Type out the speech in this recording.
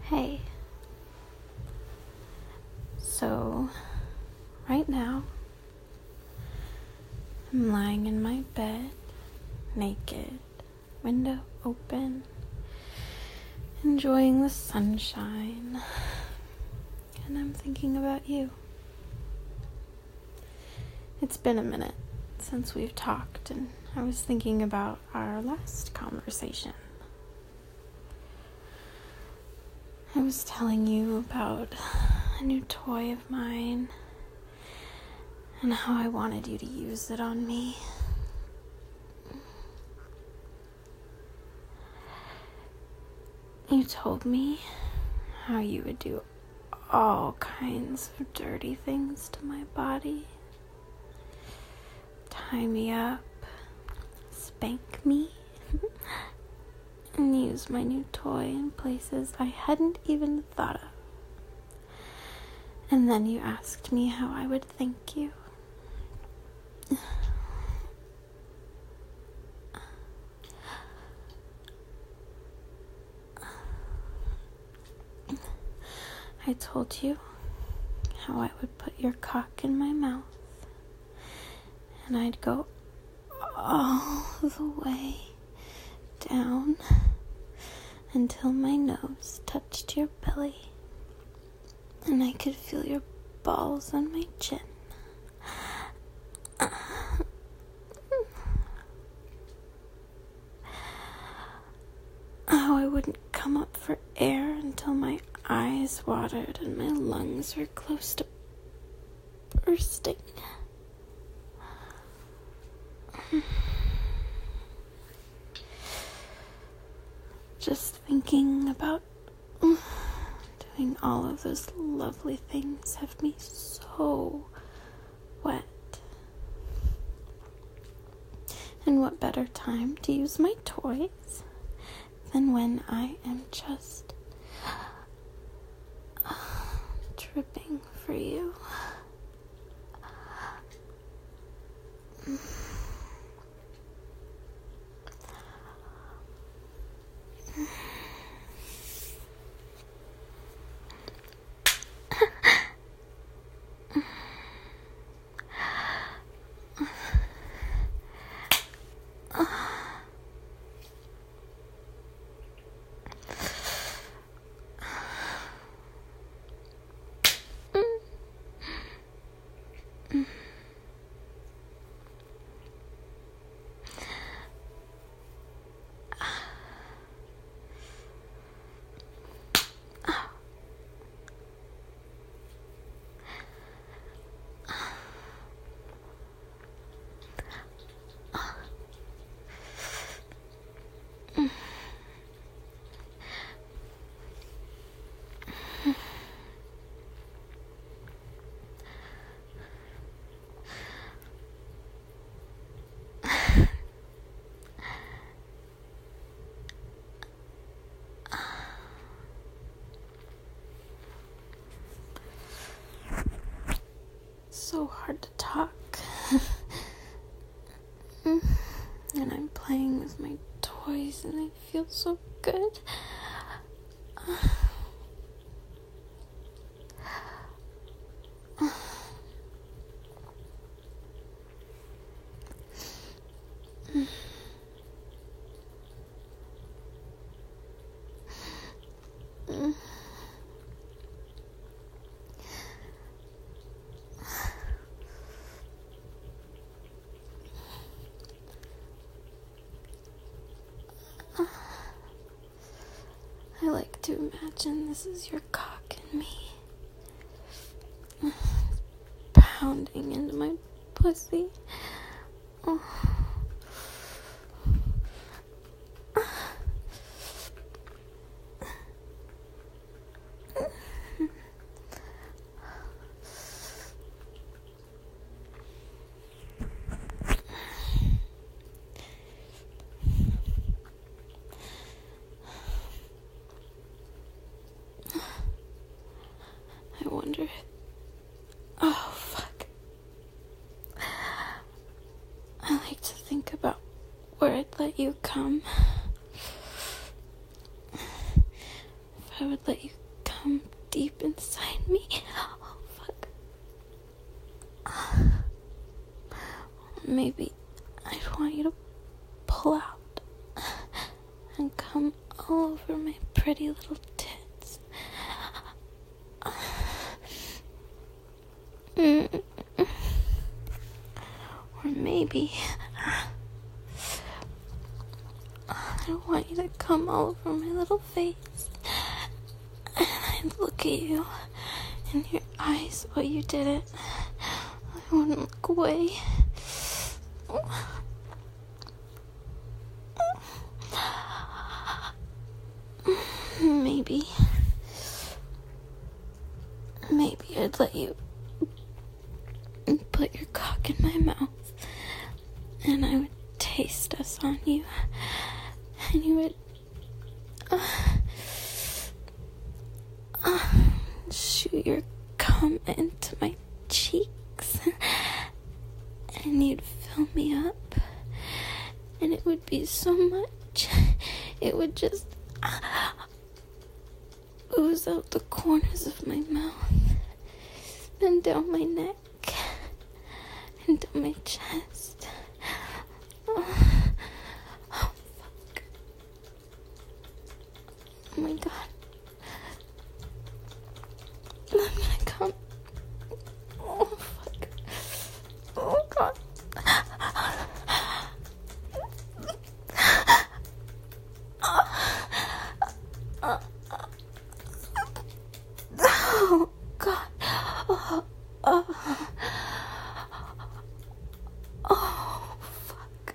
Hey, so right now I'm lying in my bed, naked, window open, enjoying the sunshine, and I'm thinking about you. It's been a minute since we've talked, and I was thinking about our last conversation. I was telling you about a new toy of mine and how I wanted you to use it on me. You told me how you would do all kinds of dirty things to my body. Tie me up, spank me, and use my new toy in places I hadn't even thought of. And then you asked me how I would thank you. I told you how I would put your cock in my mouth, and I'd go all the way down until my nose touched your belly, and I could feel your balls on my chin. How I wouldn't come up for air until my eyes watered and my lungs were close to bursting. Just thinking about doing all of those lovely things have me so wet. And what better time to use my toys than when I am just tripping for you. So hard to talk. And I'm playing with my toys and I feel so good. I like to imagine this is your cock in me, pounding into my pussy. Oh. I wonder. Oh, fuck. I like to think about where I'd let you come. If I would let you come deep inside me. Oh, fuck. Maybe I'd want you to pull out and come all over my pretty little tits. Or maybe I want you to come all over my little face, and I'd look at you in your eyes while you did it. I wouldn't look away. Maybe I'd let you put your cock in my mouth, and I would taste us on you, and you would shoot your cum into my cheeks, and you'd fill me up, and it would be so much, it would just ooze out the corners of my mouth, and down my neck, and down my chest. Oh, fuck. Oh my god. I'm gonna come. Oh, fuck. Oh, god. Oh, god. Oh, fuck.